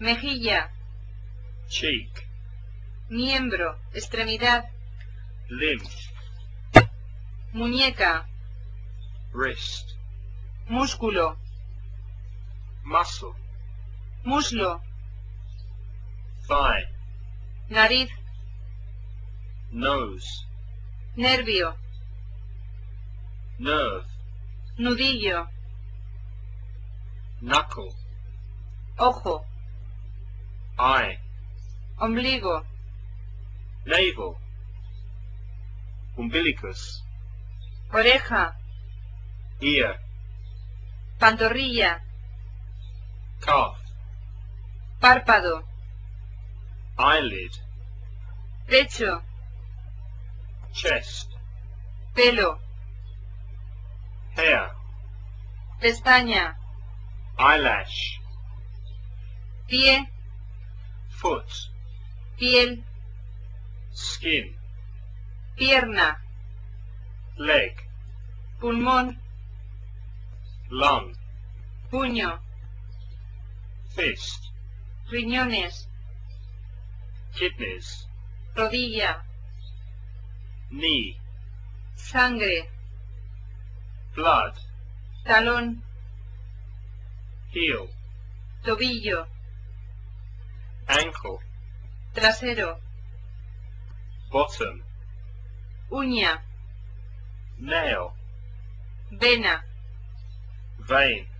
mejilla, cheek, miembro, extremidad, limb, muñeca, wrist, músculo, muscle, muslo, thigh, nariz, nose, nervio, nerve, nudillo, knuckle, ojo, eye, ombligo, navel, umbilicus, oreja, ear, pantorrilla, calf, párpado, eyelid, pecho, chest, pelo, hair, pestaña, eyelash, pie, foot, piel, skin, pierna, leg, pulmón, lung, puño, fist, riñones, kidneys, rodilla, knee, sangre, blood, talón, heel, tobillo, ankle, trasero, bottom, uña, nail, vena, vein,